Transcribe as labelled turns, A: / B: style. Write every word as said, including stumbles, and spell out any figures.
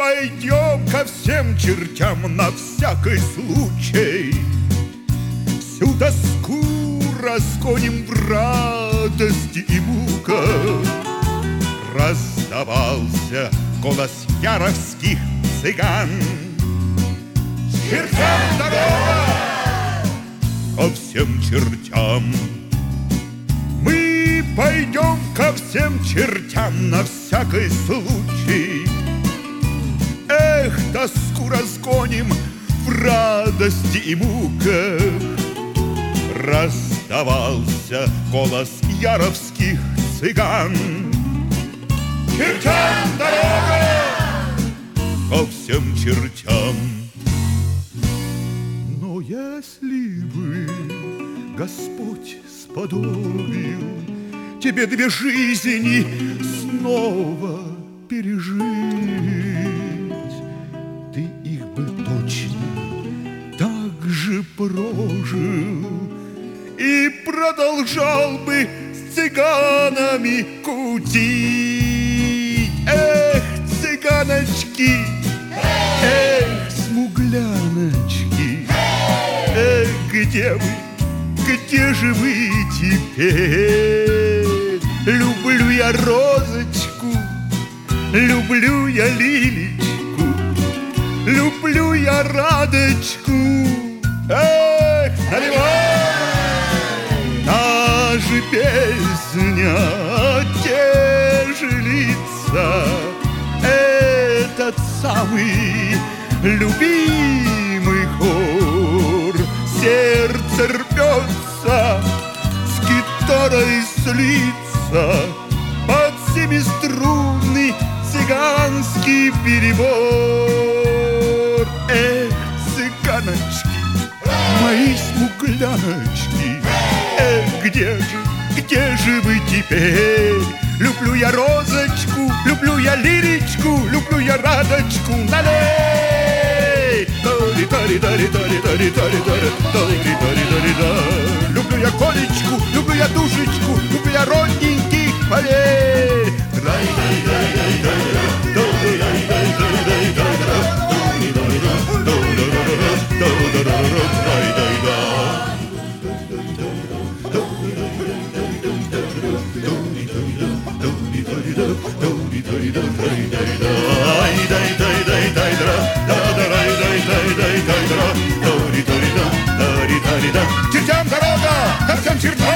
A: пойдем ко всем чертям на всякий случай. Всю тоску разгоним в радости и муках. Раздавался голос яровских цыган. Чертям дорога! Ко всем чертям. Мы пойдем ко всем чертям на всякий случай. Эх, тоску разгоним в радости и муках. Раздавался голос яровских цыган. Чертям дорога! Ко всем чертям. Но если бы Господь сподобил тебе две жизни снова пережить, ты их бы точно так же прожил и продолжал бы с цыганами кутить. Эх, цыганочки, эх, смугляночки, эх, где вы, где же вы теперь? Люблю я розочку, люблю я лилечку, люблю я радочку. Эх, наливай! Та же песня, те же лица, этот самый любимый хор. Сердце рвется, с гитарой слиться, под семиструнный цыганский перебор. Эх, цыганочки, мои смугляночки, эх, где же, где же вы теперь? Люблю я розочку, люблю я лиричку, люблю я радочку. Налей! Люблю я Колечку, люблю я душечку, люблю я родненьких, поверь. Чертям дорога, ко всем чертям.